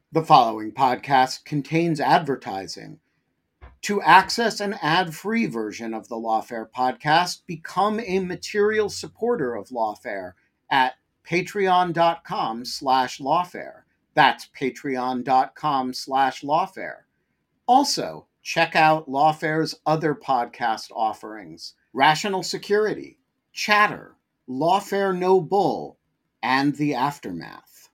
The following podcast contains advertising. To access an ad-free version of the Lawfare podcast, become a material supporter of Lawfare at patreon.com/lawfare. That's patreon.com/lawfare. Also, check out Lawfare's other podcast offerings: Rational Security, Chatter, Lawfare No Bull, and The Aftermath.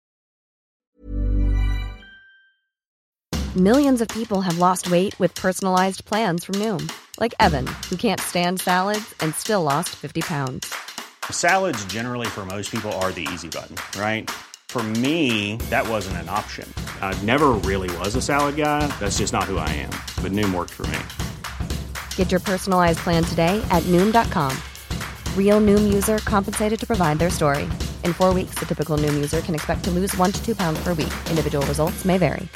Millions of people have lost weight with personalized plans from Noom. Like Evan, who can't stand salads and still lost 50 pounds. Salads generally for most people are the easy button, right? For me, that wasn't an option. I never really was a salad guy. That's just not who I am. But Noom worked for me. Get your personalized plan today at Noom.com. Real Noom user compensated to provide their story. In 4 weeks, the typical Noom user can expect to lose 1 to 2 pounds per week. Individual results may vary.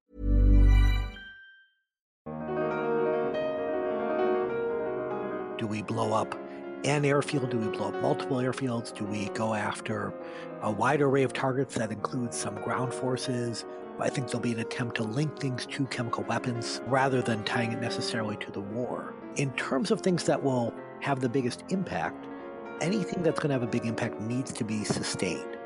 Do we blow up an airfield? Do we blow up multiple airfields? Do we go after a wide array of targets that includes some ground forces? I think there'll be an attempt to link things to chemical weapons rather than tying it necessarily to the war. In terms of things that will have the biggest impact, anything that's going to have a big impact needs to be sustained.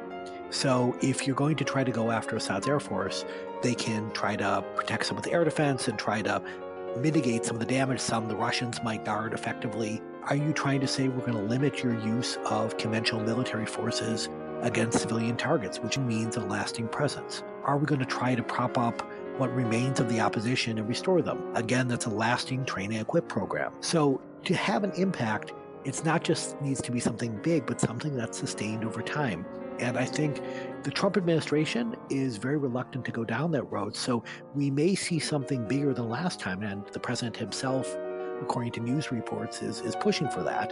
So if you're going to try to go after Assad's Air Force, they can try to protect some of the air defense and try to mitigate some of the damage some the Russians might guard effectively. Are you trying to say we're going to limit your use of conventional military forces against civilian targets, which means a lasting presence? Are we going to try to prop up what remains of the opposition and restore them? Again, that's a lasting train and equip program. So to have an impact, it's not just needs to be something big, but something that's sustained over time. And I think the Trump administration is very reluctant to go down that road. So we may see something bigger than last time. And the president himself, according to news reports, is pushing for that.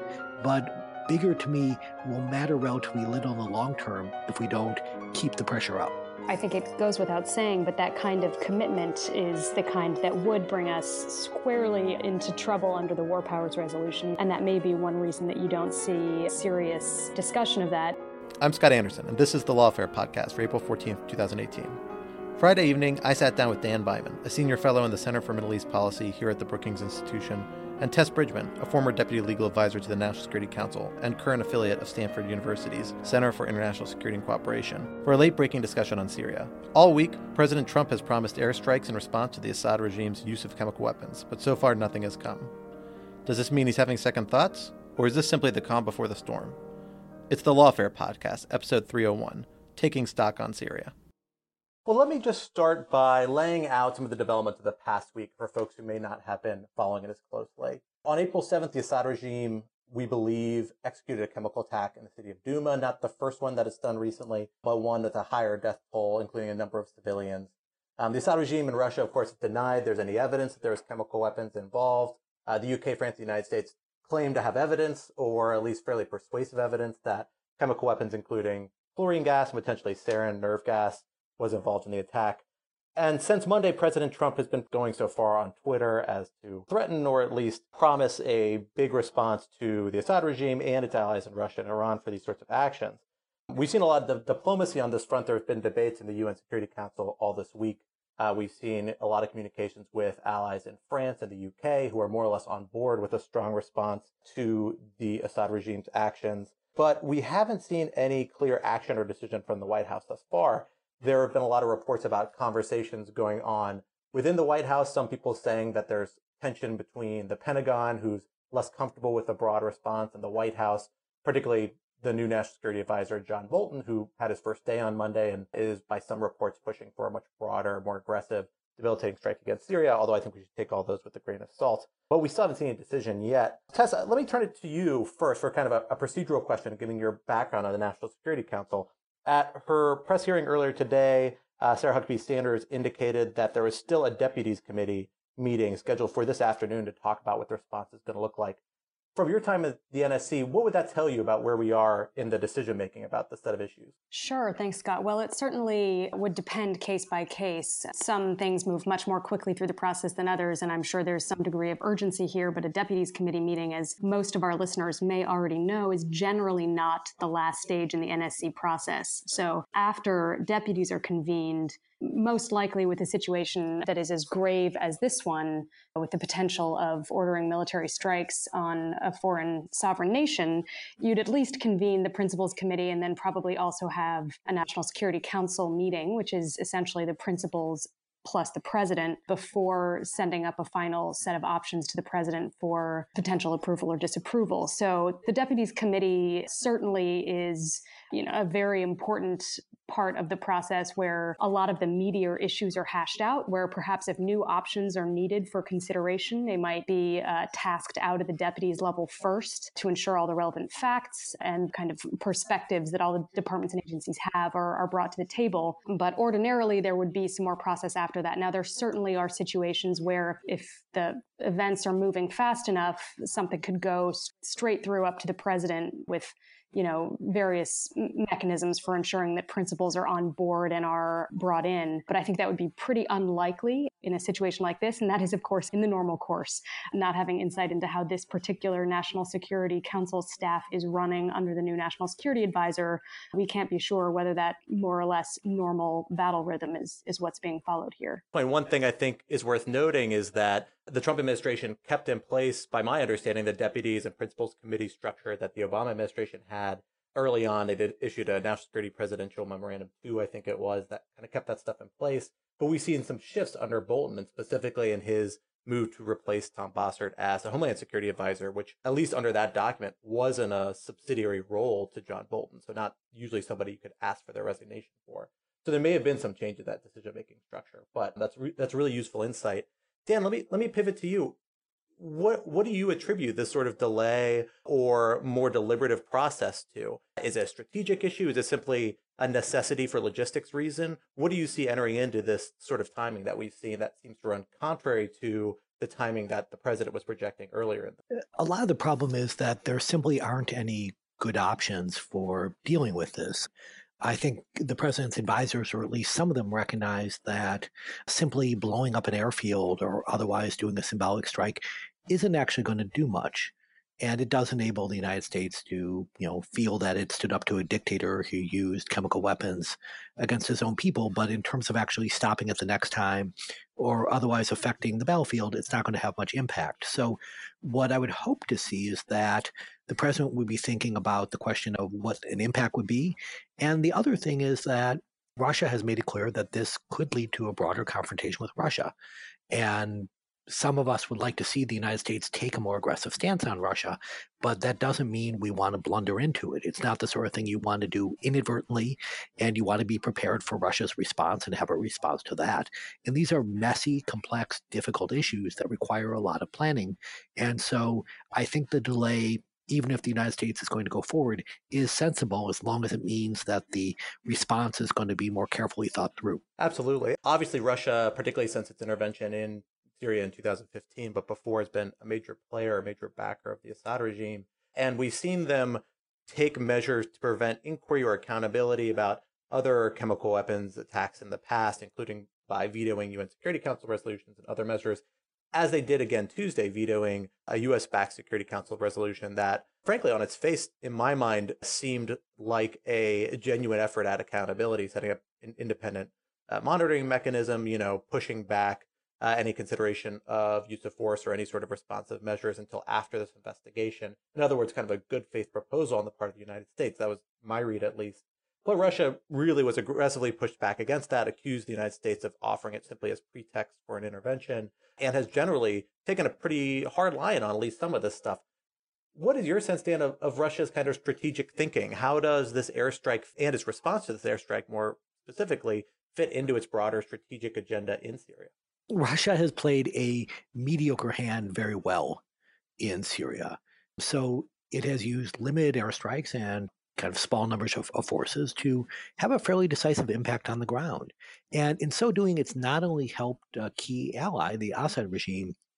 But bigger to me will matter relatively little in the long term if we don't keep the pressure up. I think it goes without saying, but that kind of commitment is the kind that would bring us squarely into trouble under the War Powers Resolution. And that may be one reason that you don't see serious discussion of that. I'm Scott Anderson, and this is the Lawfare podcast for April 14th, 2018. Friday evening, I sat down with Dan Beiman, a senior fellow in the Center for Middle East Policy here at the Brookings Institution, and Tess Bridgman, a former deputy legal advisor to the National Security Council and current affiliate of Stanford University's Center for International Security and Cooperation, for a late-breaking discussion on Syria. All week, President Trump has promised airstrikes in response to the Assad regime's use of chemical weapons, but so far nothing has come. Does this mean he's having second thoughts, or is this simply the calm before the storm? It's the Lawfare Podcast, episode 301, Taking Stock on Syria. Well, let me just start by laying out some of the developments of the past week for folks who may not have been following it as closely. On April 7th, the Assad regime, we believe, executed a chemical attack in the city of Douma, not the first one that it's done recently, but one with a higher death toll, including a number of civilians. The Assad regime in Russia, of course, has denied there's any evidence that there was chemical weapons involved. The UK, France, and the United States claim to have evidence, or at least fairly persuasive evidence, that chemical weapons, including chlorine gas and potentially sarin nerve gas, was involved in the attack. And since Monday, President Trump has been going so far on Twitter as to threaten or at least promise a big response to the Assad regime and its allies in Russia and Iran for these sorts of actions. We've seen a lot of diplomacy on this front. There have been debates in the UN Security Council all this week. We've seen a lot of communications with allies in France and the UK who are more or less on board with a strong response to the Assad regime's actions. But we haven't seen any clear action or decision from the White House thus far. There have been a lot of reports about conversations going on within the White House, some people saying that there's tension between the Pentagon, who's less comfortable with a broad response, and the White House, particularly the new National Security Advisor, John Bolton, who had his first day on Monday and is, by some reports, pushing for a much broader, more aggressive, debilitating strike against Syria, although I think we should take all those with a grain of salt. But we still haven't seen a decision yet. Tessa, let me turn it to you first for kind of a procedural question, given your background on the National Security Council. At her press hearing earlier today, Sarah Huckabee Sanders indicated that there is still a deputies committee meeting scheduled for this afternoon to talk about what the response is going to look like. From your time at the NSC, what would that tell you about where we are in the decision-making about this set of issues? Sure. Thanks, Scott. Well, it certainly would depend case by case. Some things move much more quickly through the process than others, and I'm sure there's some degree of urgency here, but a deputies committee meeting, as most of our listeners may already know, is generally not the last stage in the NSC process. So after deputies are convened, most likely with a situation that is as grave as this one, with the potential of ordering military strikes on a foreign sovereign nation, you'd at least convene the principals committee and then probably also have a National Security Council meeting, which is essentially the principals plus the president, before sending up a final set of options to the president for potential approval or disapproval. So the deputies committee certainly is, a very important part of the process where a lot of the meatier issues are hashed out, where perhaps if new options are needed for consideration, they might be tasked out at the deputies level first to ensure all the relevant facts and kind of perspectives that all the departments and agencies have are brought to the table. But ordinarily, there would be some more process after that. Now, there certainly are situations where if the events are moving fast enough, something could go straight through up to the president with various mechanisms for ensuring that principals are on board and are brought in. But I think that would be pretty unlikely in a situation like this. And that is, of course, in the normal course. Not having insight into how this particular National Security Council staff is running under the new National Security Advisor, we can't be sure whether that more or less normal battle rhythm is what's being followed here. And one thing I think is worth noting is that the Trump administration kept in place, by my understanding, the deputies and principals committee structure that the Obama administration had early on. They issued a National Security Presidential Memorandum 2, I think it was, that kind of kept that stuff in place. But we've seen some shifts under Bolton, and specifically in his move to replace Tom Bossert as a Homeland Security Advisor, which, at least under that document, wasn't a subsidiary role to John Bolton. So not usually somebody you could ask for their resignation for. So there may have been some change to that decision-making structure, but that's really useful insight. Dan, let me pivot to you. What do you attribute this sort of delay or more deliberative process to? Is it a strategic issue? Is it simply a necessity for logistics reason? What do you see entering into this sort of timing that we've seen that seems to run contrary to the timing that the president was projecting earlier? A lot of the problem is that there simply aren't any good options for dealing with this. I think the president's advisors, or at least some of them, recognize that simply blowing up an airfield or otherwise doing a symbolic strike isn't actually going to do much. And it does enable the United States to, feel that it stood up to a dictator who used chemical weapons against his own people. But in terms of actually stopping it the next time or otherwise affecting the battlefield, it's not going to have much impact. So what I would hope to see is that the president would be thinking about the question of what an impact would be. And the other thing is that Russia has made it clear that this could lead to a broader confrontation with Russia. And some of us would like to see the United States take a more aggressive stance on Russia, but that doesn't mean we want to blunder into it. It's not the sort of thing you want to do inadvertently, and you want to be prepared for Russia's response and have a response to that. And these are messy, complex, difficult issues that require a lot of planning. And so I think the delay, even if the United States is going to go forward, is sensible as long as it means that the response is going to be more carefully thought through. Absolutely. Obviously, Russia, particularly since its intervention in Syria in 2015, but before has been a major player, a major backer of the Assad regime. And we've seen them take measures to prevent inquiry or accountability about other chemical weapons attacks in the past, including by vetoing UN Security Council resolutions and other measures, as they did again Tuesday, vetoing a U.S.-backed Security Council resolution that, frankly, on its face, in my mind, seemed like a genuine effort at accountability, setting up an independent monitoring mechanism, pushing back any consideration of use of force or any sort of responsive measures until after this investigation. In other words, kind of a good faith proposal on the part of the United States. That was my read, at least. But Russia really was aggressively pushed back against that, accused the United States of offering it simply as pretext for an intervention, and has generally taken a pretty hard line on at least some of this stuff. What is your sense, Dan, of Russia's kind of strategic thinking? How does this airstrike and its response to this airstrike more specifically fit into its broader strategic agenda in Syria? Russia has played a mediocre hand very well in Syria. So it has used limited airstrikes and kind of small numbers of forces to have a fairly decisive impact on the ground. And in so doing, it's not only helped a key ally, the Assad regime,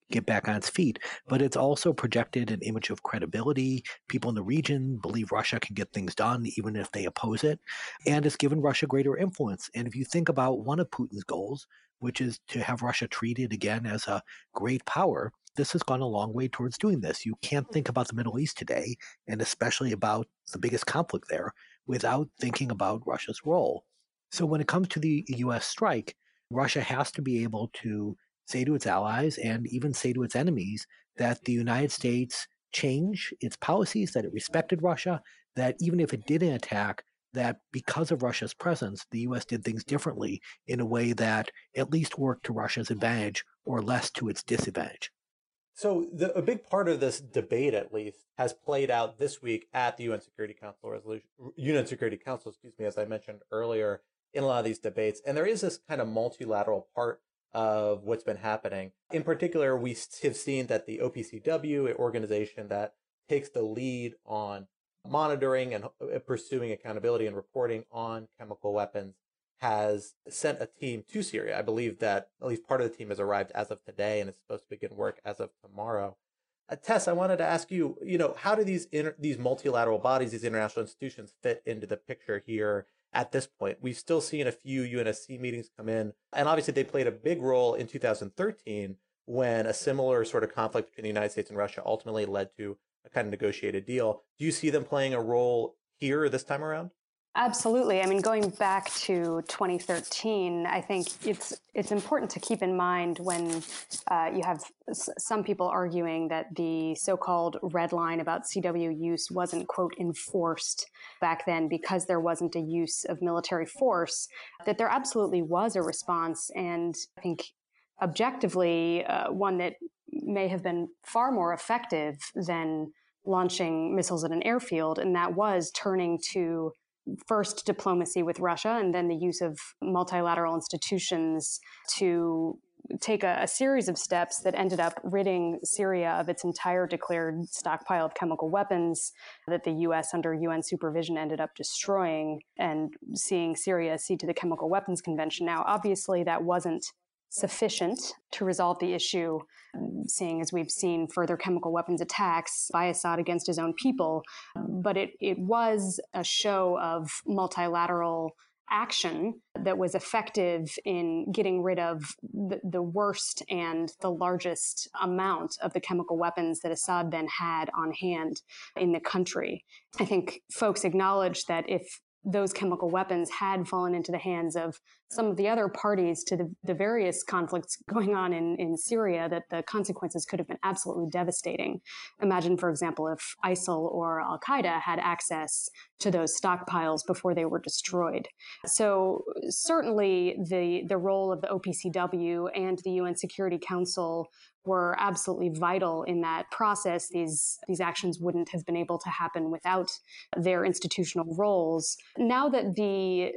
get back on its feet. But it's also projected an image of credibility. People in the region believe Russia can get things done even if they oppose it. And it's given Russia greater influence. And if you think about one of Putin's goals, which is to have Russia treated again as a great power, this has gone a long way towards doing this. You can't think about the Middle East today, and especially about the biggest conflict there, without thinking about Russia's role. So when it comes to the U.S. strike, Russia has to be able to say to its allies and even say to its enemies that the United States change its policies, that it respected Russia, that even if it didn't attack, that because of Russia's presence, the U.S. did things differently in a way that at least worked to Russia's advantage or less to its disadvantage. So a big part of this debate, at least, has played out this week at the UN Security Council, as I mentioned earlier, in a lot of these debates. And there is this kind of multilateral part of what's been happening. In particular, we have seen that the OPCW, an organization that takes the lead on monitoring and pursuing accountability and reporting on chemical weapons, has sent a team to Syria. I believe that at least part of the team has arrived as of today and is supposed to begin work as of tomorrow. Tess, I wanted to ask you, how do these multilateral bodies, these international institutions fit into the picture here at this point? We've still seen a few UNSC meetings come in, and obviously they played a big role in 2013 when a similar sort of conflict between the United States and Russia ultimately led to a kind of negotiated deal. Do you see them playing a role here this time around? Absolutely. I mean, going back to 2013, I think it's important to keep in mind when you have some people arguing that the so-called red line about CW use wasn't, quote, enforced back then because there wasn't a use of military force, that there absolutely was a response. And I think objectively, one that may have been far more effective than launching missiles at an airfield, and that was turning to first diplomacy with Russia and then the use of multilateral institutions to take a series of steps that ended up ridding Syria of its entire declared stockpile of chemical weapons that the U.S. under UN supervision ended up destroying and seeing Syria cede to the Chemical Weapons Convention. Now, obviously, that wasn't sufficient to resolve the issue, seeing as we've seen further chemical weapons attacks by Assad against his own people. But it was a show of multilateral action that was effective in getting rid of the worst and the largest amount of the chemical weapons that Assad then had on hand in the country. I think folks acknowledge that if those chemical weapons had fallen into the hands of some of the other parties to the various conflicts going on in Syria, that the consequences could have been absolutely devastating. Imagine, for example, if ISIL or Al-Qaeda had access to those stockpiles before they were destroyed. So certainly the role of the OPCW and the UN Security Council were absolutely vital in that process. These actions wouldn't have been able to happen without their institutional roles. Now that the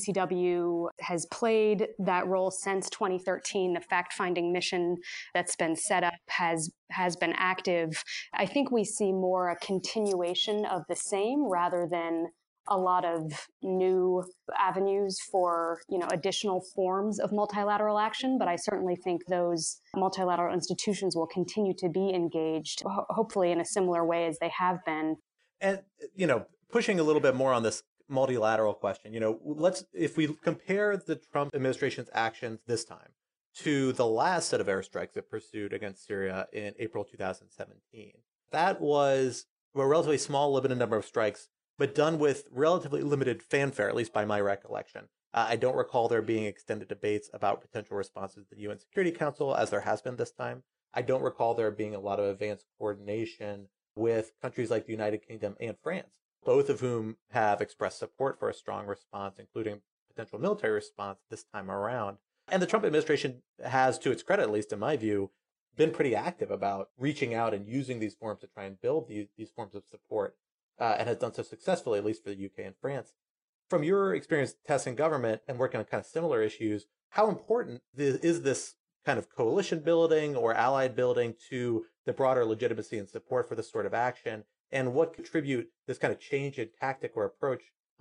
OPCW has played that role since 2013, the fact-finding mission that's been set up has been active. I think we see more a continuation of the same rather than a lot of new avenues for, additional forms of multilateral action. But I certainly think those multilateral institutions will continue to be engaged, hopefully in a similar way as they have been. And, pushing a little bit more on this multilateral question, if we compare the Trump administration's actions this time to the last set of airstrikes it pursued against Syria in April 2017, that was a relatively small, limited number of strikes, but done with relatively limited fanfare, at least by my recollection. I don't recall there being extended debates about potential responses to the UN Security Council, as there has been this time. I don't recall there being a lot of advanced coordination with countries like the United Kingdom and France, both of whom have expressed support for a strong response, including potential military response this time around. And the Trump administration has, to its credit, at least in my view, been pretty active about reaching out and using these forums to try and build these forms of support. And has done so successfully, at least for the UK and France. From your experience testing government and working on kind of similar issues, how important is this kind of coalition building or allied building to the broader legitimacy and support for this sort of action? And what contribute this kind of change in tactic or approach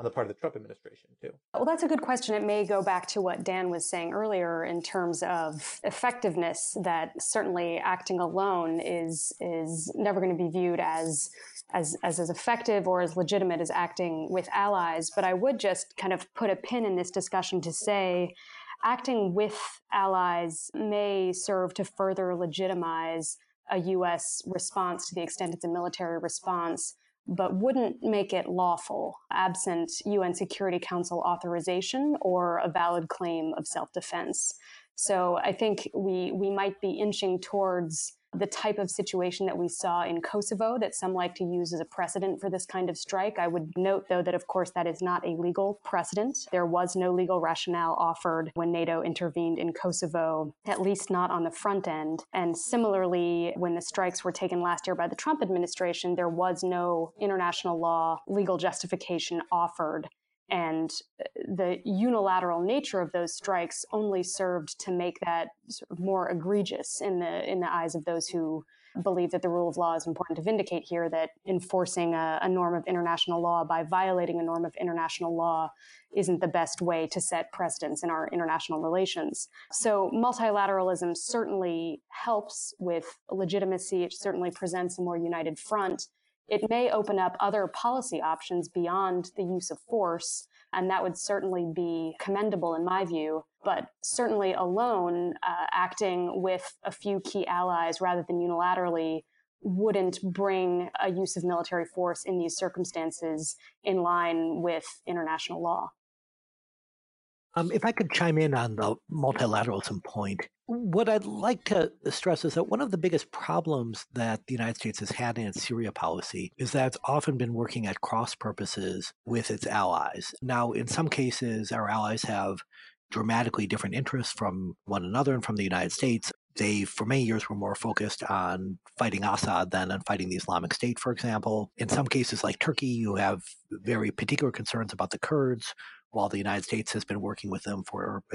on the part of the Trump administration, too? Well, that's a good question. It may go back to what Dan was saying earlier in terms of effectiveness, that certainly acting alone is never going to be viewed as effective or as legitimate as acting with allies. But I would just kind of put a pin in this discussion to say acting with allies may serve to further legitimize a U.S. response to the extent it's a military response, but wouldn't make it lawful absent UN Security Council authorization or a valid claim of self-defense. So I think we might be inching towards the type of situation that we saw in Kosovo that some like to use as a precedent for this kind of strike. I would note, though, that of course that is not a legal precedent. There was no legal rationale offered when NATO intervened in Kosovo, at least not on the front end. And similarly, when the strikes were taken last year by the Trump administration, there was no international law legal justification offered. And the unilateral nature of those strikes only served to make that sort of more egregious in the eyes of those who believe that the rule of law is important to vindicate here, that enforcing a norm of international law by violating a norm of international law isn't the best way to set precedents in our international relations. So multilateralism certainly helps with legitimacy. It certainly presents a more united front. It may open up other policy options beyond the use of force, and that would certainly be commendable in my view. But certainly alone, acting with a few key allies rather than unilaterally wouldn't bring a use of military force in these circumstances in line with international law. If I could chime in on the multilateralism point, what I'd like to stress is that one of the biggest problems that the United States has had in its Syria policy is that it's often been working at cross purposes with its allies. Now, in some cases, our allies have dramatically different interests from one another and from the United States. They, for many years, were more focused on fighting Assad than on fighting the Islamic State, for example. In some cases, like Turkey, you have very particular concerns about the Kurds, while the United States has been working with them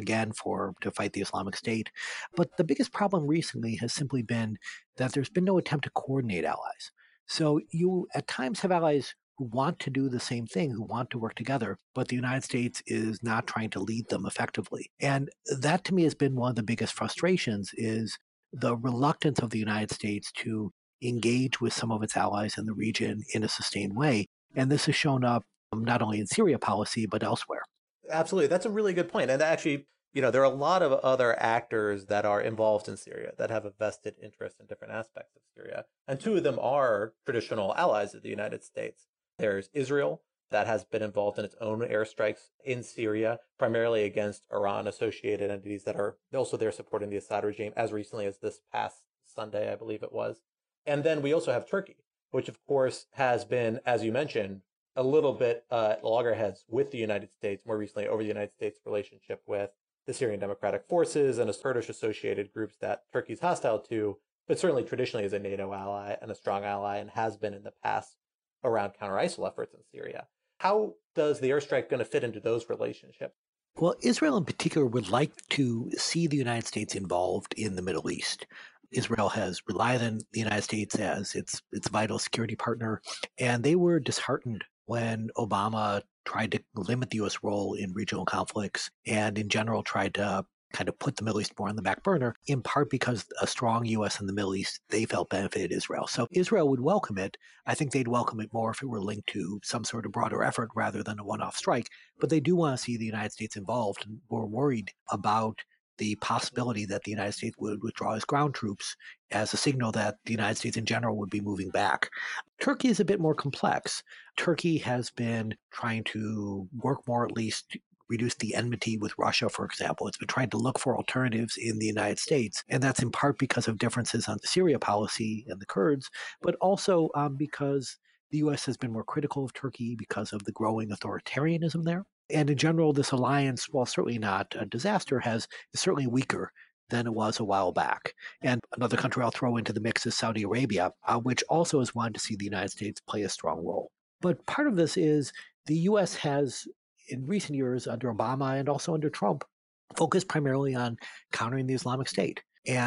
to fight the Islamic State. But the biggest problem recently has simply been that there's been no attempt to coordinate allies. So you at times have allies who want to do the same thing, who want to work together, but the United States is not trying to lead them effectively. And that to me has been one of the biggest frustrations, is the reluctance of the United States to engage with some of its allies in the region in a sustained way. And this has shown up not only in Syria policy, but elsewhere. Absolutely. That's a really good point. And actually, there are a lot of other actors that are involved in Syria that have a vested interest in different aspects of Syria. And two of them are traditional allies of the United States. There's Israel, that has been involved in its own airstrikes in Syria, primarily against Iran-associated entities that are also there supporting the Assad regime as recently as this past Sunday, I believe it was. And then we also have Turkey, which of course has been, as you mentioned, a little bit at loggerheads with the United States, more recently over the United States' relationship with the Syrian Democratic Forces and Kurdish-associated groups that Turkey's hostile to, but certainly traditionally is a NATO ally and a strong ally and has been in the past around counter-ISIL efforts in Syria. How does the airstrike going to fit into those relationships? Well, Israel in particular would like to see the United States involved in the Middle East. Israel has relied on the United States as its vital security partner, and they were disheartened when Obama tried to limit the U.S. role in regional conflicts and in general tried to kind of put the Middle East more on the back burner, in part because a strong U.S. in the Middle East, they felt benefited Israel. So Israel would welcome it. I think they'd welcome it more if it were linked to some sort of broader effort rather than a one-off strike. But they do want to see the United States involved, and we're worried about the possibility that the United States would withdraw its ground troops as a signal that the United States in general would be moving back. Turkey is a bit more complex. Turkey has been trying to work more, at least reduce the enmity with Russia, for example. It's been trying to look for alternatives in the United States. And that's in part because of differences on the Syria policy and the Kurds, but also because the U.S. has been more critical of Turkey because of the growing authoritarianism there. And in general, this alliance, while certainly not a disaster, is certainly weaker than it was a while back. And another country I'll throw into the mix is Saudi Arabia, which also has wanted to see the United States play a strong role. But part of this is the U.S. has, in recent years, under Obama and also under Trump, focused primarily on countering the Islamic State. And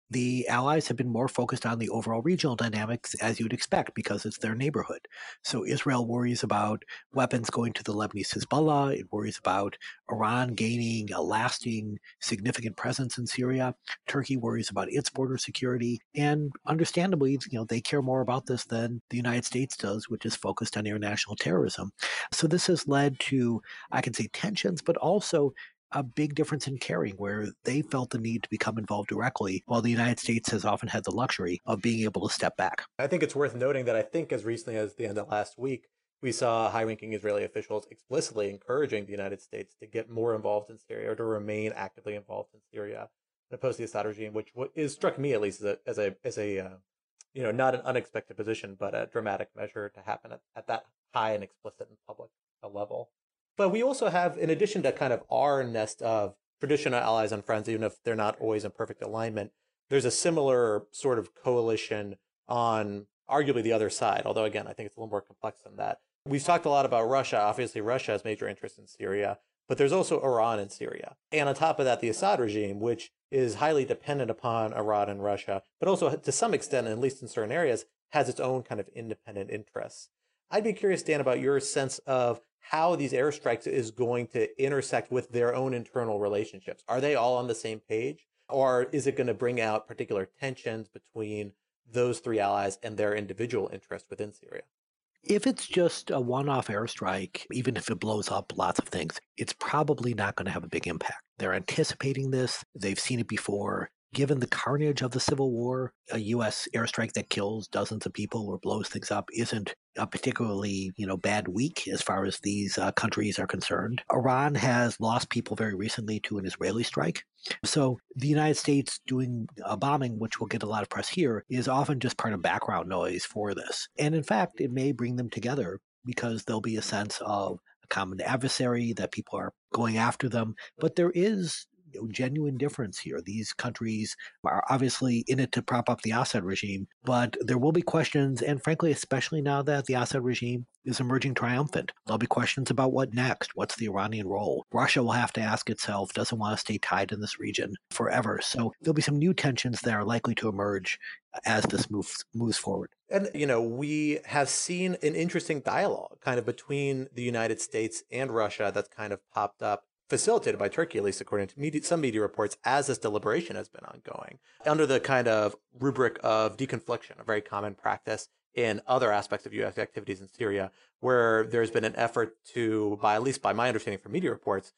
The allies have been more focused on the overall regional dynamics, as you'd expect, because it's their neighborhood. So Israel worries about weapons going to the Lebanese Hezbollah. It worries about Iran gaining a lasting, significant presence in Syria. Turkey worries about its border security. And understandably, they care more about this than the United States does, which is focused on international terrorism. So this has led to, I can say, tensions, but also a big difference in caring, where they felt the need to become involved directly, while the United States has often had the luxury of being able to step back. I think it's worth noting that I think as recently as the end of last week, we saw high-ranking Israeli officials explicitly encouraging the United States to get more involved in Syria or to remain actively involved in Syria and oppose the Assad regime, which is struck me at least as a not an unexpected position, but a dramatic measure to happen at that high and explicit and public level. But we also have, in addition to kind of our nest of traditional allies and friends, even if they're not always in perfect alignment, there's a similar sort of coalition on arguably the other side, although again, I think it's a little more complex than that. We've talked a lot about Russia. Obviously, Russia has major interest in Syria, but there's also Iran in Syria. And on top of that, the Assad regime, which is highly dependent upon Iran and Russia, but also to some extent, at least in certain areas, has its own kind of independent interests. I'd be curious, Dan, about your sense of how these airstrikes is going to intersect with their own internal relationships. Are they all on the same page? Or is it going to bring out particular tensions between those three allies and their individual interests within Syria? If it's just a one-off airstrike, even if it blows up lots of things, it's probably not going to have a big impact. They're anticipating this. They've seen it before. Given the carnage of the civil war, a U.S. airstrike that kills dozens of people or blows things up isn't a particularly, bad week as far as these countries are concerned. Iran has lost people very recently to an Israeli strike. So the United States doing a bombing, which will get a lot of press here, is often just part of background noise for this. And in fact, it may bring them together because there'll be a sense of a common adversary, that people are going after them. But there is genuine difference here. These countries are obviously in it to prop up the Assad regime, but there will be questions, and frankly, especially now that the Assad regime is emerging triumphant, there'll be questions about what next. What's the Iranian role? Russia will have to ask itself, doesn't want to stay tied in this region forever. So there'll be some new tensions that are likely to emerge as this moves forward. And, we have seen an interesting dialogue kind of between the United States and Russia that's kind of popped up, facilitated by Turkey, at least according to some media reports, as this deliberation has been ongoing, under the kind of rubric of deconfliction, a very common practice in other aspects of U.S. activities in Syria, where there's been an effort to, at least by my understanding from media reports,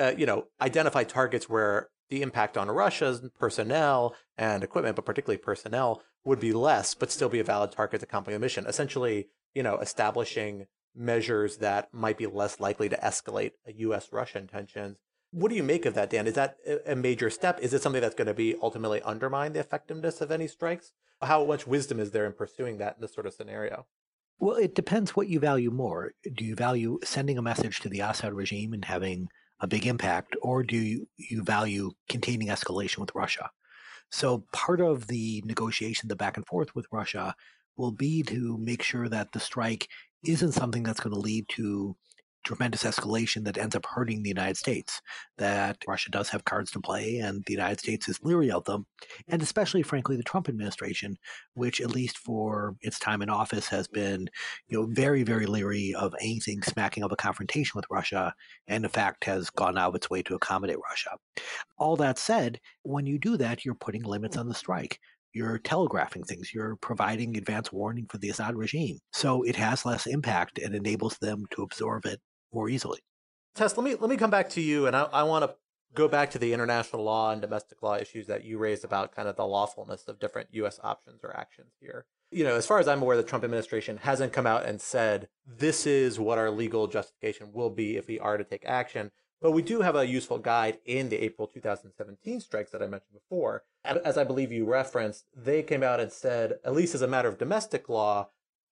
identify targets where the impact on Russia's personnel and equipment, but particularly personnel, would be less, but still be a valid target to accomplish the mission. Essentially, establishing measures that might be less likely to escalate a U.S.-Russian tensions. What do you make of that, Dan? Is that a major step? Is it something that's going to be ultimately undermine the effectiveness of any strikes? How much wisdom is there in pursuing that in this sort of scenario? Well, it depends what you value more. Do you value sending a message to the Assad regime and having a big impact, or do you value containing escalation with Russia? So part of the negotiation, the back and forth with Russia, will be to make sure that the strike isn't something that's going to lead to tremendous escalation that ends up hurting the United States, that Russia does have cards to play and the United States is leery of them, and especially, frankly, the Trump administration, which at least for its time in office has been very, very leery of anything smacking of a confrontation with Russia, and in fact has gone out of its way to accommodate Russia. All that said, when you do that, you're putting limits on the strike. You're telegraphing things. You're providing advance warning for the Assad regime. So it has less impact and enables them to absorb it more easily. Tess, let me come back to you, and I want to go back to the international law and domestic law issues that you raised about kind of the lawfulness of different U.S. options or actions here. As far as I'm aware, the Trump administration hasn't come out and said, this is what our legal justification will be if we are to take action. But we do have a useful guide in the April 2017 strikes that I mentioned before. As I believe you referenced, they came out and said, at least as a matter of domestic law,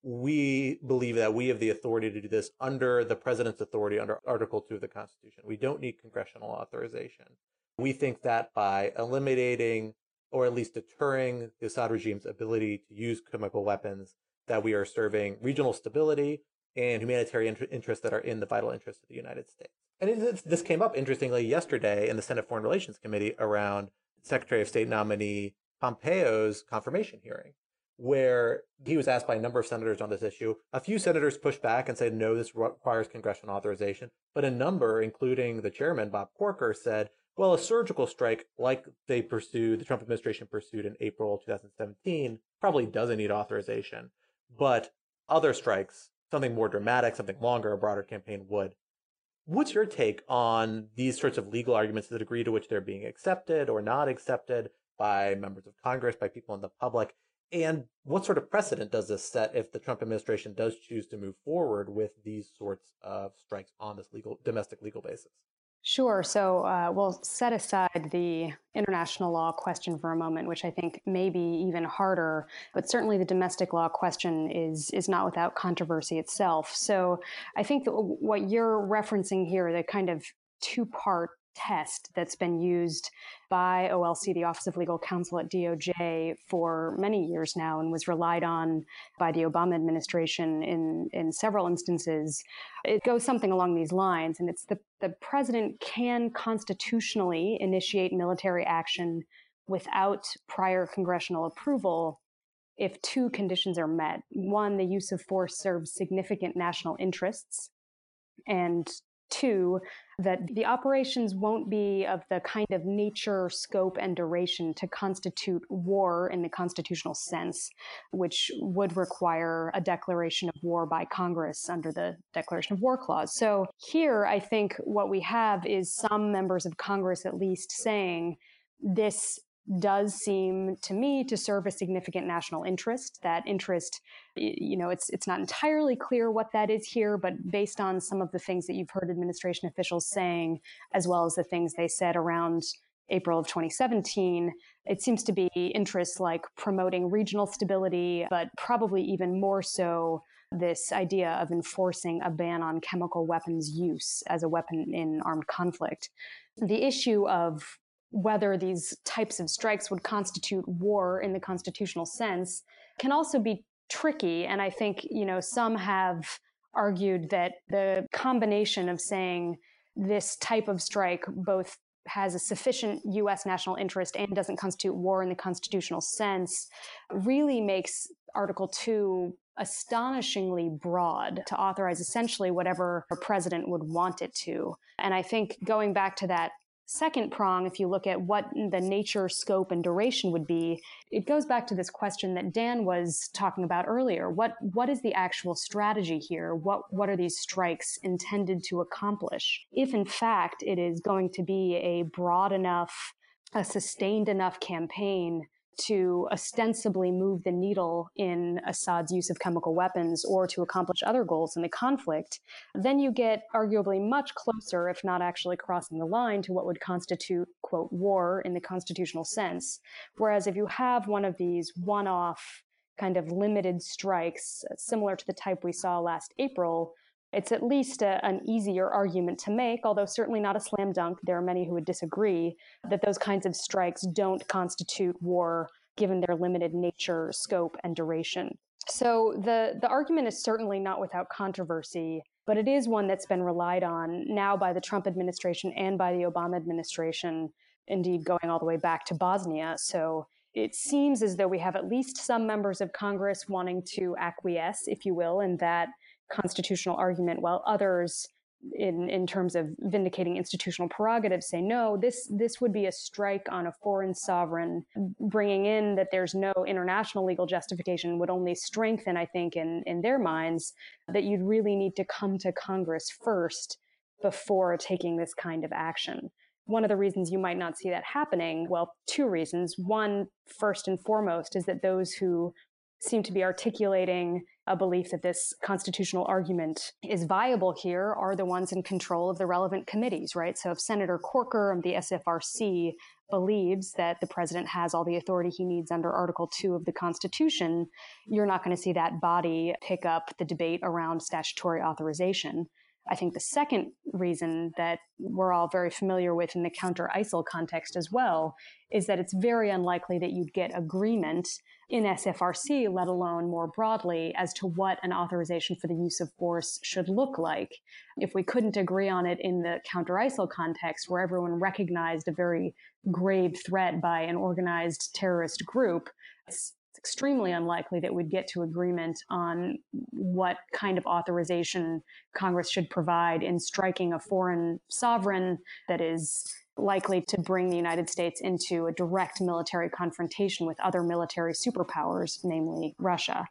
we believe that we have the authority to do this under the president's authority under Article 2 of the Constitution. We don't need congressional authorization. We think that by eliminating or at least deterring the Assad regime's ability to use chemical weapons, that we are serving regional stability and humanitarian interests that are in the vital interest of the United States. And this came up, interestingly, yesterday in the Senate Foreign Relations Committee around Secretary of State nominee Pompeo's confirmation hearing, where he was asked by a number of senators on this issue. A few senators pushed back and said, no, this requires congressional authorization. But a number, including the chairman, Bob Corker, said, well, a surgical strike like the Trump administration pursued in April 2017, probably doesn't need authorization. But other strikes, something more dramatic, something longer, a broader campaign would. What's your take on these sorts of legal arguments, the degree to which they're being accepted or not accepted by members of Congress, by people in the public? And what sort of precedent does this set if the Trump administration does choose to move forward with these sorts of strikes on this domestic legal basis? Sure. So we'll set aside the international law question for a moment, which I think may be even harder, but certainly the domestic law question is not without controversy itself. So I think that what you're referencing here, the kind of two-part test that's been used by OLC, the Office of Legal Counsel at DOJ, for many years now and was relied on by the Obama administration in several instances. It goes something along these lines, and it's the president can constitutionally initiate military action without prior congressional approval if two conditions are met. One, the use of force serves significant national interests, and two, that the operations won't be of the kind of nature, scope, and duration to constitute war in the constitutional sense, which would require a declaration of war by Congress under the Declaration of War Clause. So here, I think what we have is some members of Congress at least saying this does seem to me to serve a significant national interest. That interest, it's not entirely clear what that is here, but based on some of the things that you've heard administration officials saying, as well as the things they said around April of 2017, it seems to be interests like promoting regional stability, but probably even more so this idea of enforcing a ban on chemical weapons use as a weapon in armed conflict. The issue of whether these types of strikes would constitute war in the constitutional sense can also be tricky. And I think, some have argued that the combination of saying this type of strike both has a sufficient U.S. national interest and doesn't constitute war in the constitutional sense really makes Article 2 astonishingly broad to authorize essentially whatever a president would want it to. And I think going back to that second prong, if you look at what the nature, scope, and duration would be, it goes back to this question that Dan was talking about earlier. What is the actual strategy here? What are these strikes intended to accomplish? If in fact it is going to be a broad enough, a sustained enough campaign to ostensibly move the needle in Assad's use of chemical weapons or to accomplish other goals in the conflict, then you get arguably much closer, if not actually crossing the line, to what would constitute, quote, war in the constitutional sense. Whereas if you have one of these one-off kind of limited strikes, similar to the type we saw last April, it's at least an easier argument to make, although certainly not a slam dunk. There are many who would disagree that those kinds of strikes don't constitute war given their limited nature, scope, and duration. So the argument is certainly not without controversy, but it is one that's been relied on now by the Trump administration and by the Obama administration, indeed going all the way back to Bosnia. So it seems as though we have at least some members of Congress wanting to acquiesce, if you will, in that constitutional argument, while others, in terms of vindicating institutional prerogatives, say, no, this would be a strike on a foreign sovereign. Bringing in that there's no international legal justification would only strengthen, I think, in their minds, that you'd really need to come to Congress first before taking this kind of action. One of the reasons you might not see that happening, well, two reasons. One, first and foremost, is that those who seem to be articulating a belief that this constitutional argument is viable here are the ones in control of the relevant committees, right? So if Senator Corker of the SFRC believes that the president has all the authority he needs under Article 2 of the Constitution, you're not going to see that body pick up the debate around statutory authorization. I think the second reason that we're all very familiar with in the counter-ISIL context as well is that it's very unlikely that you'd get agreement in SFRC, let alone more broadly, as to what an authorization for the use of force should look like. If we couldn't agree on it in the counter-ISIL context, where everyone recognized a very grave threat by an organized terrorist group, it's extremely unlikely that we'd get to agreement on what kind of authorization Congress should provide in striking a foreign sovereign that is likely to bring the United States into a direct military confrontation with other military superpowers, namely Russia.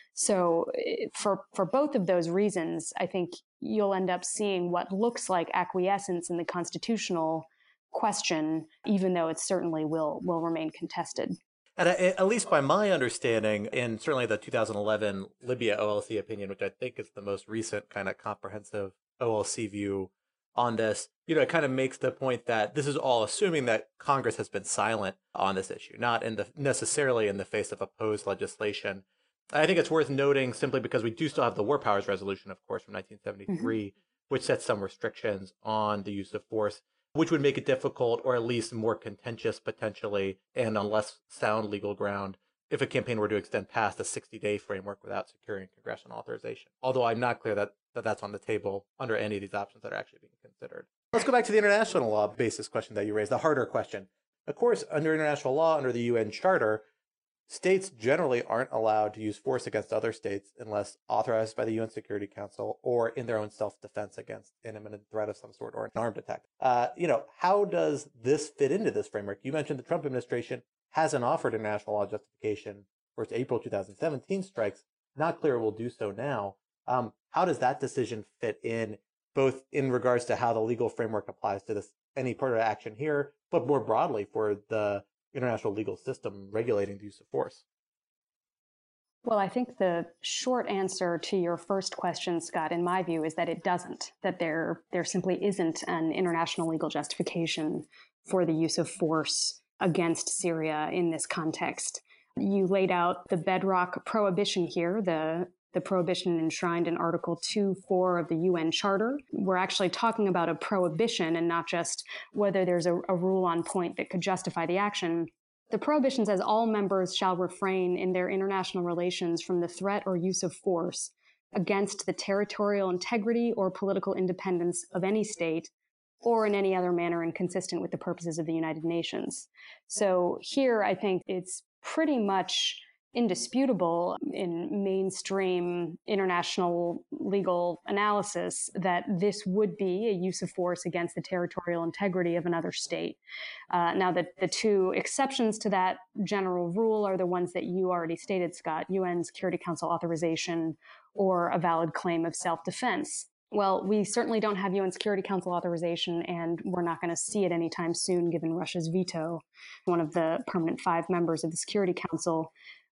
So for both of those reasons, I think you'll end up seeing what looks like acquiescence in the constitutional question, even though it certainly will remain contested. And at least by my understanding, and certainly the 2011 Libya OLC opinion, which I think is the most recent kind of comprehensive OLC view on this, it kind of makes the point that this is all assuming that Congress has been silent on this issue, not necessarily in the face of opposed legislation. I think it's worth noting simply because we do still have the War Powers Resolution, of course, from 1973, which sets some restrictions on the use of force, which would make it difficult or at least more contentious potentially and on less sound legal ground if a campaign were to extend past a 60-day framework without securing congressional authorization. Although I'm not clear that that's on the table under any of these options that are actually being considered. Let's go back to the international law basis question that you raised, the harder question. Of course, under international law, under the UN Charter, states generally aren't allowed to use force against other states unless authorized by the UN Security Council or in their own self-defense against an imminent threat of some sort or an armed attack. How does this fit into this framework? You mentioned the Trump administration hasn't offered international law justification for its April 2017 strikes. Not clear it will do so now. How does that decision fit in, both in regards to how the legal framework applies to this, any part of action here, but more broadly for the international legal system regulating the use of force? Well, I think the short answer to your first question, Scott, in my view, is that it doesn't, that there simply isn't an international legal justification for the use of force against Syria in this context. You laid out the bedrock prohibition here, the prohibition enshrined in Article 2.4 of the UN Charter. We're actually talking about a prohibition and not just whether there's a rule on point that could justify the action. The prohibition says all members shall refrain in their international relations from the threat or use of force against the territorial integrity or political independence of any state or in any other manner inconsistent with the purposes of the United Nations. So here, I think it's pretty much indisputable in mainstream international legal analysis that this would be a use of force against the territorial integrity of another state. Now, the two exceptions to that general rule are the ones that you already stated, Scott, UN Security Council authorization or a valid claim of self-defense. Well, we certainly don't have UN Security Council authorization, and we're not going to see it anytime soon, given Russia's veto, one of the permanent 5 members of the Security Council.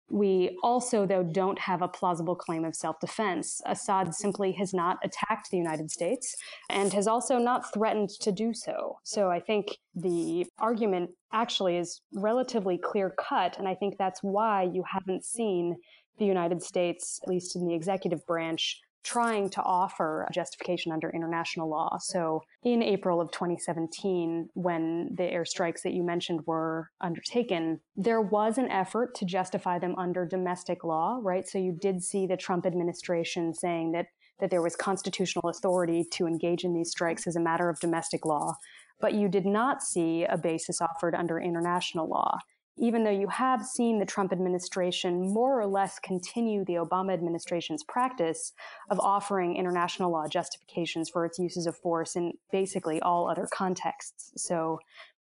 We also, though, don't have a plausible claim of self-defense. Assad simply has not attacked the United States and has also not threatened to do so. So I think the argument actually is relatively clear-cut, and I think that's why you haven't seen the United States, at least in the executive branch, trying to offer a justification under international law. So in April of 2017, when the airstrikes that you mentioned were undertaken, there was an effort to justify them under domestic law, right? So you did see the Trump administration saying that there was constitutional authority to engage in these strikes as a matter of domestic law, but you did not see a basis offered under international law. Even though you have seen the Trump administration more or less continue the Obama administration's practice of offering international law justifications for its uses of force in basically all other contexts. So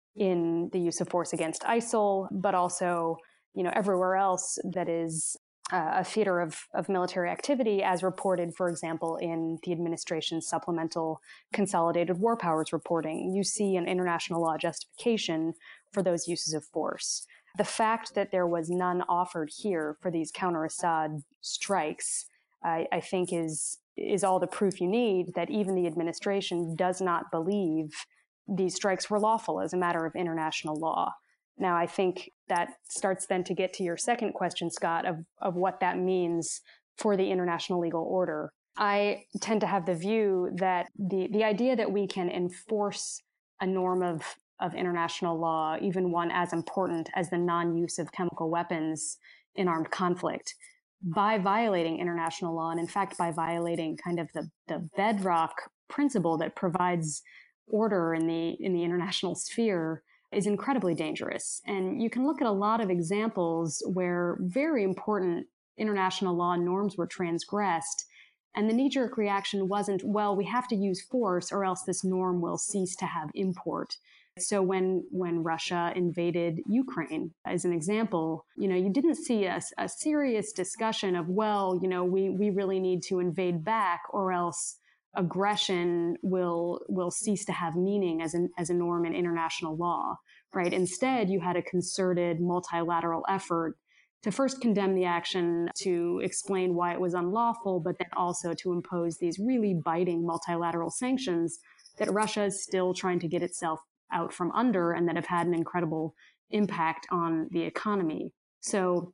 in the use of force against ISIL, but also, everywhere else that is a theater of military activity, as reported, for example, in the administration's supplemental consolidated war powers reporting. You see an international law justification for those uses of force. The fact that there was none offered here for these counter-Assad strikes, I think is all the proof you need that even the administration does not believe these strikes were lawful as a matter of international law. Now, I think that starts then to get to your second question, Scott, of what that means for the international legal order. I tend to have the view that the idea that we can enforce a norm of international law, even one as important as the non-use of chemical weapons in armed conflict, by violating international law, and in fact, by violating kind of the bedrock principle that provides order in the international sphere, is incredibly dangerous. And you can look at a lot of examples where very important international law norms were transgressed, and the knee-jerk reaction wasn't, well, we have to use force or else this norm will cease to have import. So when Russia invaded Ukraine, as an example, you didn't see a serious discussion of, well, we really need to invade back or else aggression will cease to have meaning as a norm in international law, right? Instead, you had a concerted multilateral effort to first condemn the action, to explain why it was unlawful, but then also to impose these really biting multilateral sanctions that Russia is still trying to get itself out from under and that have had an incredible impact on the economy. So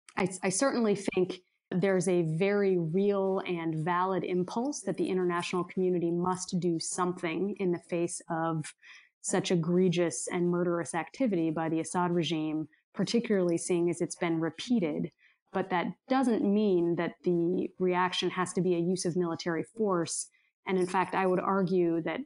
I certainly think there's a very real and valid impulse that the international community must do something in the face of such egregious and murderous activity by the Assad regime, particularly seeing as it's been repeated. But that doesn't mean that the reaction has to be a use of military force. And in fact, I would argue that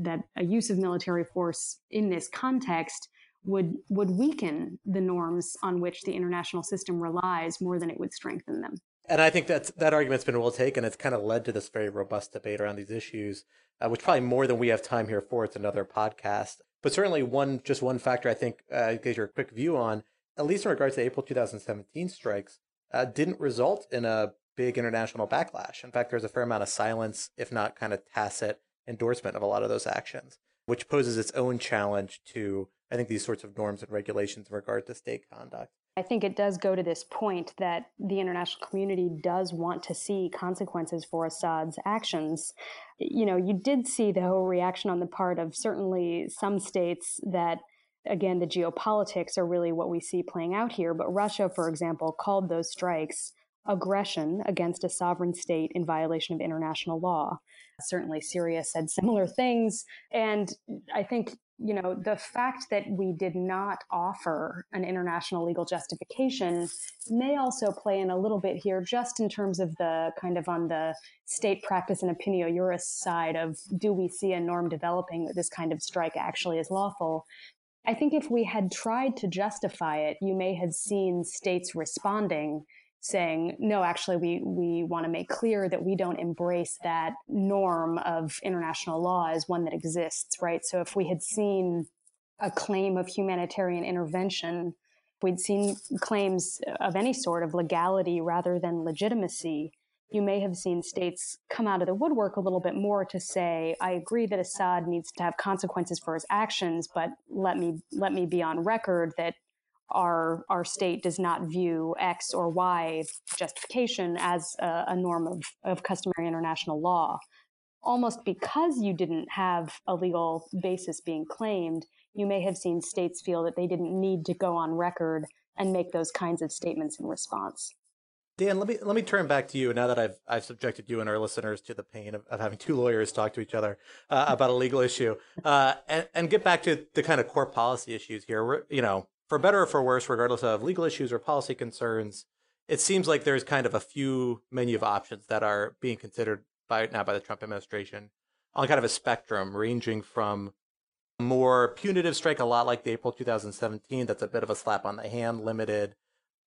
a use of military force in this context would weaken the norms on which the international system relies more than it would strengthen them. And I think that argument's been well taken. It's kind of led to this very robust debate around these issues, which probably more than we have time here for. It's another podcast. But certainly one factor I think gives your quick view on, at least in regards to the April 2017 strikes, didn't result in a big international backlash. In fact, there's a fair amount of silence, if not kind of tacit endorsement of a lot of those actions, which poses its own challenge to, I think, these sorts of norms and regulations in regard to state conduct. I think it does go to this point that the international community does want to see consequences for Assad's actions. You did see, though, a reaction on the part of certainly some states that, again, the geopolitics are really what we see playing out here. But Russia, for example, called those strikes aggression against a sovereign state in violation of international law. Certainly Syria said similar things. And I think the fact that we did not offer an international legal justification may also play in a little bit here, just in terms of the kind of on the state practice and opinio juris side of, do we see a norm developing that this kind of strike actually is lawful? I think if we had tried to justify it, you may have seen states responding, saying, no, actually, we want to make clear that we don't embrace that norm of international law as one that exists, right? So if we had seen a claim of humanitarian intervention, we'd seen claims of any sort of legality rather than legitimacy, you may have seen states come out of the woodwork a little bit more to say, I agree that Assad needs to have consequences for his actions, but let me be on record that our state does not view X or Y justification as a norm of customary international law. Almost because you didn't have a legal basis being claimed, you may have seen states feel that they didn't need to go on record and make those kinds of statements in response. Dan, let me turn back to you now that I've subjected you and our listeners to the pain of having two lawyers talk to each other about a legal issue, and get back to the kind of core policy issues here. For better or for worse, regardless of legal issues or policy concerns, it seems like there's kind of a few menu of options that are being considered by the Trump administration on kind of a spectrum ranging from more punitive strike, a lot like the April 2017, that's a bit of a slap on the hand, limited,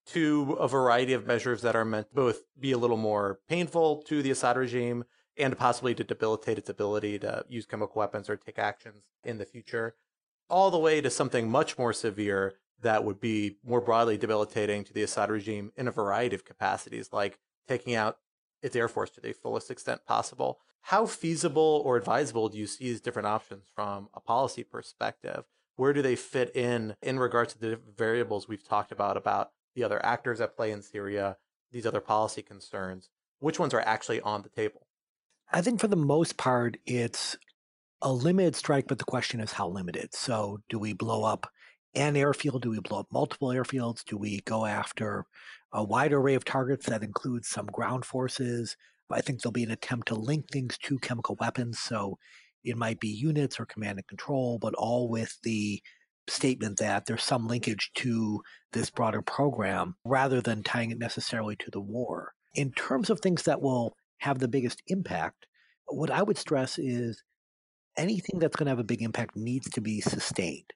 to a variety of measures that are meant to both be a little more painful to the Assad regime and possibly to debilitate its ability to use chemical weapons or take actions in the future, all the way to something much more severe that would be more broadly debilitating to the Assad regime in a variety of capacities, like taking out its air force to the fullest extent possible. How feasible or advisable do you see these different options from a policy perspective? Where do they fit in regards to the variables we've talked about the other actors at play in Syria, these other policy concerns? Which ones are actually on the table? I think for the most part, it's a limited strike, but the question is how limited. So do we blow up an airfield? Do we blow up multiple airfields? Do we go after a wide array of targets that includes some ground forces? I think there'll be an attempt to link things to chemical weapons. So it might be units or command and control, but all with the statement that there's some linkage to this broader program rather than tying it necessarily to the war. In terms of things that will have the biggest impact, what I would stress is anything that's going to have a big impact needs to be sustained.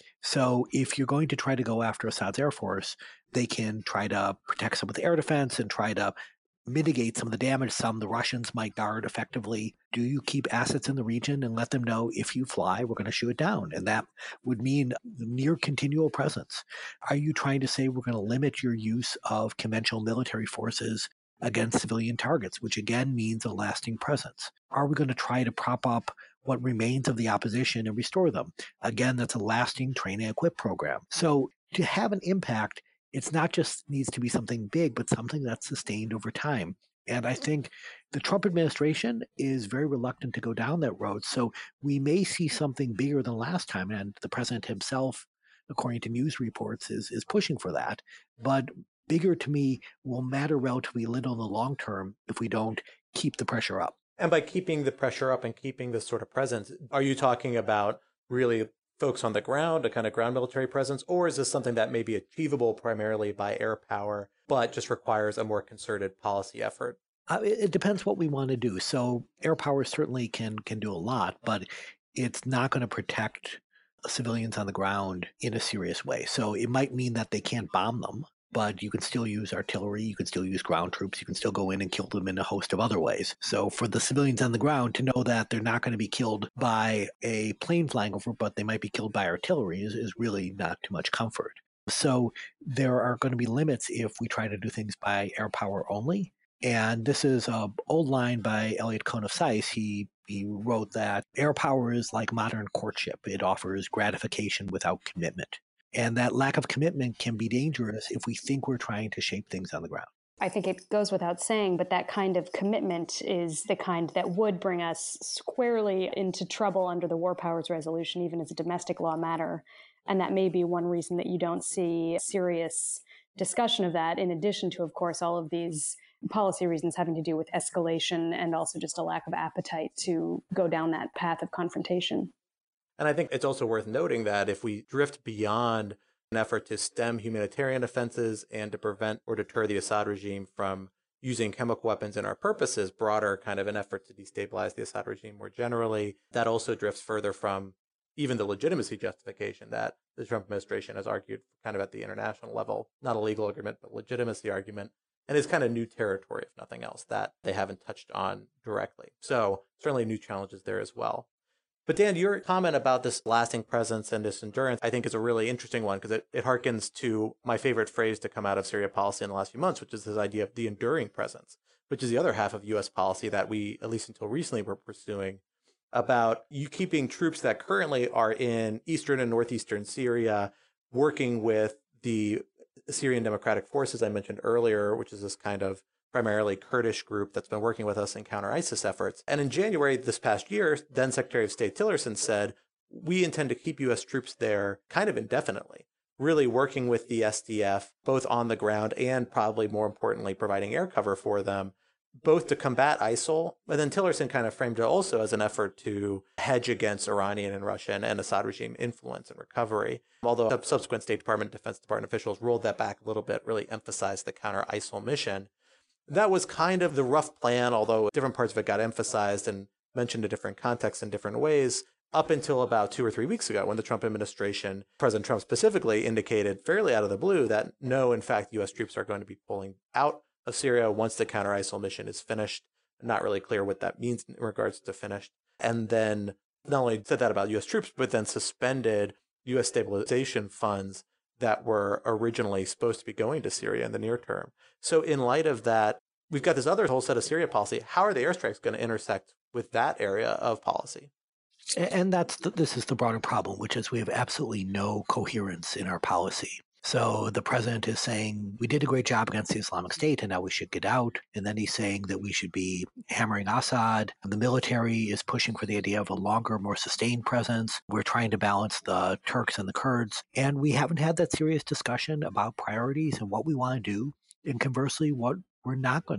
So if you're going to try to go after Assad's Air Force, they can try to protect some of the air defense and try to mitigate some of the damage some the Russians might guard effectively. Do you keep assets in the region and let them know if you fly, we're going to shoot it down? And that would mean near continual presence. Are you trying to say we're going to limit your use of conventional military forces against civilian targets, which again means a lasting presence? Are we going to try to prop up what remains of the opposition and restore them? Again, that's a lasting train and equip program. So to have an impact, it's not just needs to be something big, but something that's sustained over time. And I think the Trump administration is very reluctant to go down that road. So we may see something bigger than last time. And the president himself, according to news reports, is pushing for that. But bigger to me will matter relatively little in the long term if we don't keep the pressure up. And by keeping the pressure up and keeping this sort of presence, are you talking about really folks on the ground, a kind of ground military presence, or is this something that may be achievable primarily by air power, but just requires a more concerted policy effort? It depends what we want to do. So air power certainly can do a lot, but it's not going to protect civilians on the ground in a serious way. So it might mean that they can't bomb them, but you can still use artillery, you can still use ground troops, you can still go in and kill them in a host of other ways. So for the civilians on the ground to know that they're not going to be killed by a plane flying over, but they might be killed by artillery is really not too much comfort. So there are going to be limits if we try to do things by air power only. And this is an old line by Elliot Cohn of SAIS. He wrote that air power is like modern courtship. It offers gratification without commitment. And that lack of commitment can be dangerous if we think we're trying to shape things on the ground. I think it goes without saying, but that kind of commitment is the kind that would bring us squarely into trouble under the War Powers Resolution, even as a domestic law matter. And that may be one reason that you don't see serious discussion of that, in addition to, of course, all of these policy reasons having to do with escalation and also just a lack of appetite to go down that path of confrontation. And I think it's also worth noting that if we drift beyond an effort to stem humanitarian offenses and to prevent or deter the Assad regime from using chemical weapons in our purposes, broader kind of an effort to destabilize the Assad regime more generally, that also drifts further from even the legitimacy justification that the Trump administration has argued kind of at the international level, not a legal argument, but legitimacy argument, and is kind of new territory, if nothing else, that they haven't touched on directly. So certainly new challenges there as well. But Dan, your comment about this lasting presence and this endurance, I think is a really interesting one because it harkens to my favorite phrase to come out of Syria policy in the last few months, which is this idea of the enduring presence, which is the other half of U.S. policy that we, at least until recently, were pursuing about you keeping troops that currently are in eastern and northeastern Syria, working with the Syrian Democratic Forces I mentioned earlier, which is this kind of primarily Kurdish group that's been working with us in counter-ISIS efforts. And in January this past year, then Secretary of State Tillerson said, we intend to keep U.S. troops there kind of indefinitely, really working with the SDF, both on the ground and probably more importantly, providing air cover for them, both to combat ISIL. But then Tillerson kind of framed it also as an effort to hedge against Iranian and Russian and Assad regime influence and recovery. Although subsequent State Department, Defense Department officials rolled that back a little bit, really emphasized the counter-ISIL mission. That was kind of the rough plan, although different parts of it got emphasized and mentioned in different contexts in different ways, up until about 2 or 3 weeks ago when the Trump administration, President Trump specifically, indicated fairly out of the blue that no, in fact, U.S. troops are going to be pulling out of Syria once the counter-ISIL mission is finished. Not really clear what that means in regards to finished. And then not only said that about U.S. troops, but then suspended U.S. stabilization funds that were originally supposed to be going to Syria in the near term. So in light of that, we've got this other whole set of Syria policy. How are the airstrikes going to intersect with that area of policy? And this is the broader problem, which is we have absolutely no coherence in our policy. So the president is saying we did a great job against the Islamic State and now we should get out. And then he's saying that we should be hammering Assad. And the military is pushing for the idea of a longer, more sustained presence. We're trying to balance the Turks and the Kurds. And we haven't had that serious discussion about priorities and what we want to do. And conversely, what we're not going to do.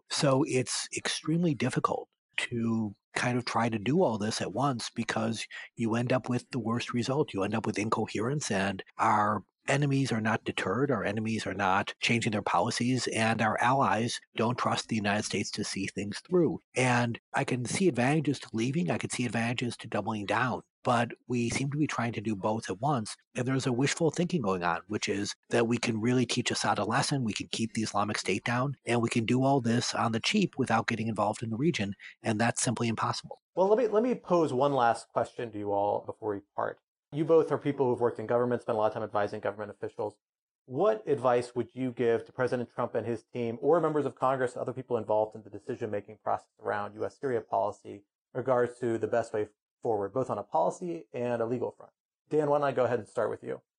So it's extremely difficult to kind of try to do all this at once because you end up with the worst result. You end up with incoherence, and our enemies are not deterred. Our enemies are not changing their policies, and our allies don't trust the United States to see things through. And I can see advantages to leaving. I can see advantages to doubling down. But we seem to be trying to do both at once. And there's a wishful thinking going on, which is that we can really teach Assad a lesson. We can keep the Islamic State down, and we can do all this on the cheap without getting involved in the region. And that's simply impossible. Well, let me pose one last question to you all before we part. You both are people who've worked in government, spent a lot of time advising government officials. What advice would you give to President Trump and his team, or members of Congress, other people involved in the decision-making process around U.S. Syria policy in regards to the best way forward, both on a policy and a legal front? Dan, why don't I go ahead and start with you?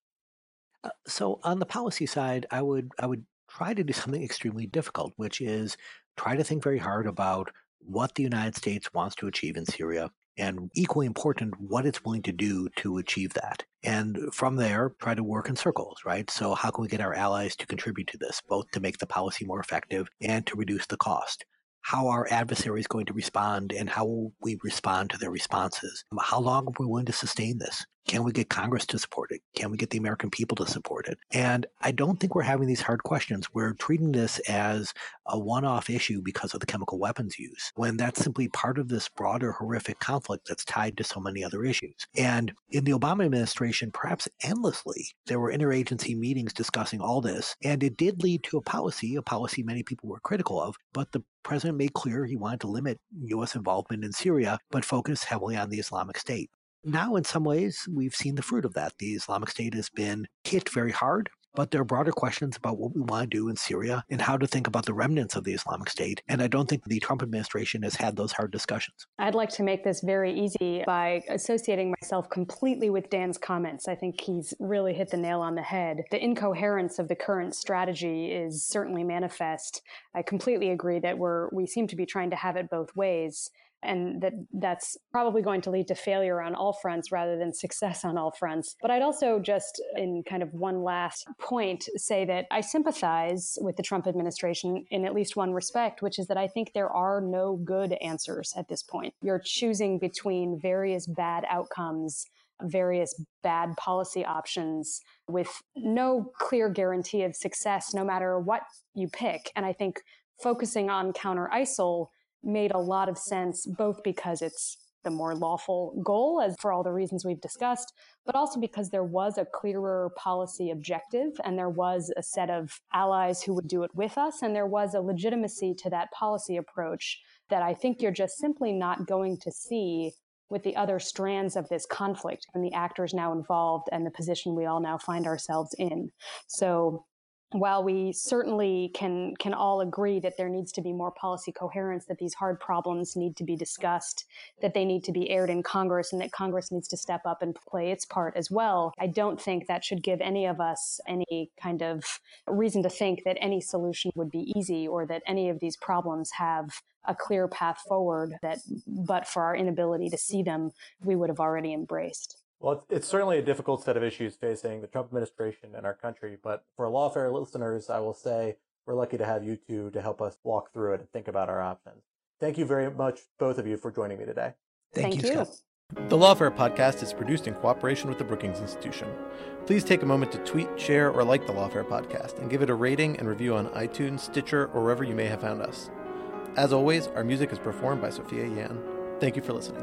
So on the policy side, I would try to do something extremely difficult, which is try to think very hard about what the United States wants to achieve in Syria, and equally important, what it's willing to do to achieve that. And from there, try to work in circles, right? So how can we get our allies to contribute to this, both to make the policy more effective and to reduce the cost? How our adversary is going to respond and how will we respond to their responses? How long are we willing to sustain this? Can we get Congress to support it? Can we get the American people to support it? And I don't think we're having these hard questions. We're treating this as a one-off issue because of the chemical weapons use, when that's simply part of this broader horrific conflict that's tied to so many other issues. And in the Obama administration, perhaps endlessly, there were interagency meetings discussing all this, and it did lead to a policy many people were critical of, but the president made clear he wanted to limit U.S. involvement in Syria, but focus heavily on the Islamic State. Now, in some ways, we've seen the fruit of that. The Islamic State has been hit very hard, but there are broader questions about what we want to do in Syria and how to think about the remnants of the Islamic State. And I don't think the Trump administration has had those hard discussions. I'd like to make this very easy by associating myself completely with Dan's comments. I think he's really hit the nail on the head. The incoherence of the current strategy is certainly manifest. I completely agree that we seem to be trying to have it both ways, and that's probably going to lead to failure on all fronts rather than success on all fronts. But I'd also just, in kind of one last point, say that I sympathize with the Trump administration in at least one respect, which is that I think there are no good answers at this point. You're choosing between various bad outcomes, various bad policy options with no clear guarantee of success, no matter what you pick. And I think focusing on counter-ISIL made a lot of sense, both because it's the more lawful goal, as for all the reasons we've discussed, but also because there was a clearer policy objective and there was a set of allies who would do it with us, and there was a legitimacy to that policy approach that I think you're just simply not going to see with the other strands of this conflict and the actors now involved and the position we all now find ourselves in. So while we certainly can all agree that there needs to be more policy coherence, that these hard problems need to be discussed, that they need to be aired in Congress, and that Congress needs to step up and play its part as well, I don't think that should give any of us any kind of reason to think that any solution would be easy or that any of these problems have a clear path forward that, but for our inability to see them, we would have already embraced. Well, it's certainly a difficult set of issues facing the Trump administration and our country, but for Lawfare listeners, I will say we're lucky to have you two to help us walk through it and think about our options. Thank you very much, both of you, for joining me today. Thank you, Scott. The Lawfare podcast is produced in cooperation with the Brookings Institution. Please take a moment to tweet, share, or like the Lawfare podcast and give it a rating and review on iTunes, Stitcher, or wherever you may have found us. As always, our music is performed by Sophia Yan. Thank you for listening.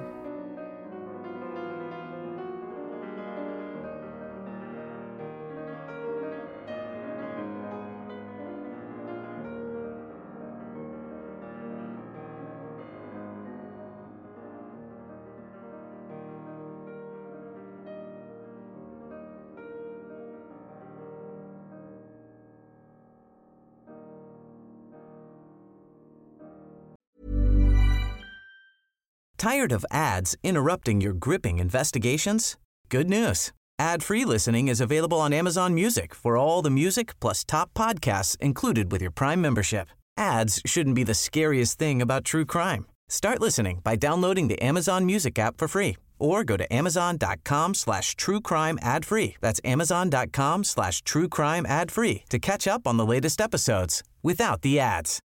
Tired of ads interrupting your gripping investigations? Good news. Ad-free listening is available on Amazon Music for all the music plus top podcasts included with your Prime membership. Ads shouldn't be the scariest thing about true crime. Start listening by downloading the Amazon Music app for free or go to amazon.com/truecrime ad-free. That's amazon.com/truecrime ad-free to catch up on the latest episodes without the ads.